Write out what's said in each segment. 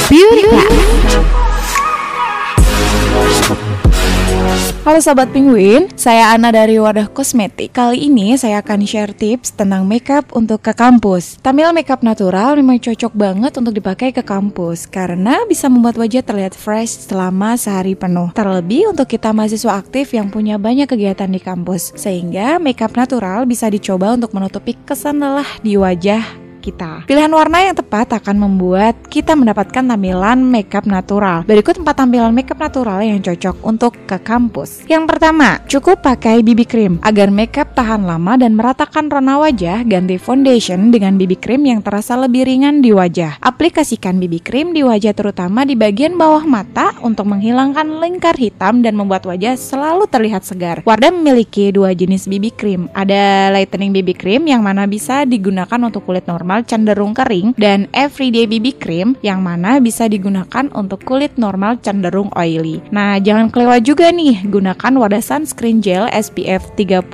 Beauty Class. Halo Sobat Penguin, saya Ana dari Wadah Kosmetik. Kali ini saya akan share tips tentang makeup untuk ke kampus. Tampilan makeup natural memang cocok banget untuk dipakai ke kampus karena bisa membuat wajah terlihat fresh selama sehari penuh. Terlebih untuk kita mahasiswa aktif yang punya banyak kegiatan di kampus, sehingga makeup natural bisa dicoba untuk menutupi kesan lelah di wajah kita. Pilihan warna yang tepat akan membuat kita mendapatkan tampilan makeup natural. Berikut 4 tampilan makeup natural yang cocok untuk ke kampus. Yang pertama, cukup pakai BB cream. Agar makeup tahan lama dan meratakan rona wajah, ganti foundation dengan BB cream yang terasa lebih ringan di wajah. Aplikasikan BB cream di wajah terutama di bagian bawah mata untuk menghilangkan lingkar hitam dan membuat wajah selalu terlihat segar. Wardah memiliki 2 jenis BB cream. Ada lightening BB cream yang mana bisa digunakan untuk kulit normal cenderung kering, dan everyday BB cream yang mana bisa digunakan untuk kulit normal cenderung oily. Nah, jangan kelewat juga nih, gunakan Wardah Sunscreen Gel SPF 30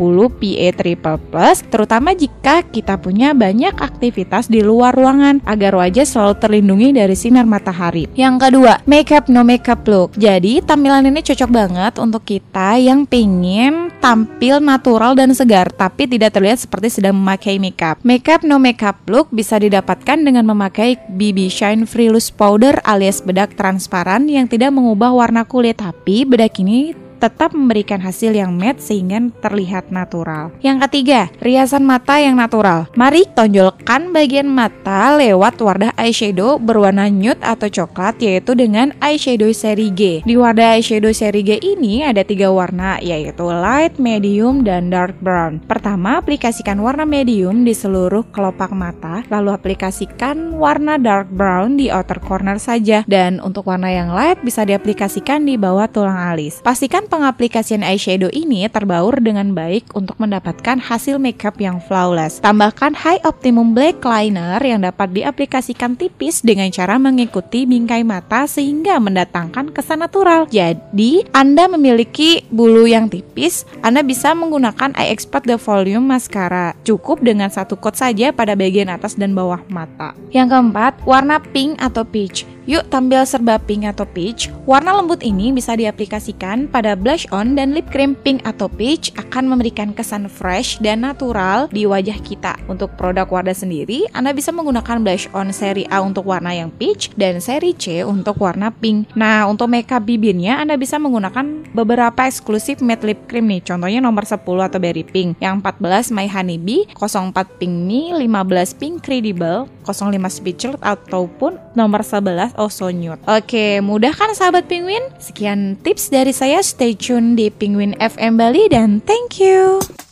PA++, terutama jika kita punya banyak aktivitas di luar ruangan agar wajah selalu terlindungi dari sinar matahari. Yang kedua, makeup no makeup look. Jadi, tampilan ini cocok banget untuk kita yang pengen tampil natural dan segar tapi tidak terlihat seperti sedang memakai makeup. Makeup no makeup look bisa didapatkan dengan memakai BB Shine Free Loose Powder alias bedak transparan yang tidak mengubah warna kulit, tapi bedak ini tetap memberikan hasil yang matte sehingga terlihat natural. Yang ketiga, riasan mata yang natural. Mari tonjolkan bagian mata lewat Wardah eyeshadow berwarna nude atau coklat, yaitu dengan eyeshadow seri G. Di Wardah eyeshadow seri G ini ada 3 warna, yaitu light, medium, dan dark brown. Pertama, aplikasikan warna medium di seluruh kelopak mata, lalu aplikasikan warna dark brown di outer corner saja, dan untuk warna yang light bisa diaplikasikan di bawah tulang alis. Pastikan pengaplikasian eyeshadow ini terbaur dengan baik untuk mendapatkan hasil makeup yang flawless. Tambahkan High Optimum Black Liner yang dapat diaplikasikan tipis dengan cara mengikuti bingkai mata sehingga mendatangkan kesan natural. Jadi, Anda memiliki bulu yang tipis, Anda bisa menggunakan I Expert The Volume Mascara. Cukup dengan 1 coat saja pada bagian atas dan bawah mata. Yang keempat, warna pink atau peach. Yuk tampil serba pink atau peach. Warna lembut ini bisa diaplikasikan pada blush on dan lip cream. Pink atau peach akan memberikan kesan fresh dan natural di wajah kita. Untuk produk Wardah sendiri, Anda bisa menggunakan blush on seri A untuk warna yang peach dan seri C untuk warna pink. Nah, untuk makeup bibirnya Anda bisa menggunakan beberapa eksklusif matte lip cream nih. Contohnya nomor 10 atau Berry Pink, yang 14 My Honey Bee, 04 Pink Me, 15 Pink Credible, 05 Speechless ataupun nomor 11 Also Nude. Oke, mudah kan sahabat Penguin? Sekian tips dari saya, stay tune di Penguin FM Bali dan thank you.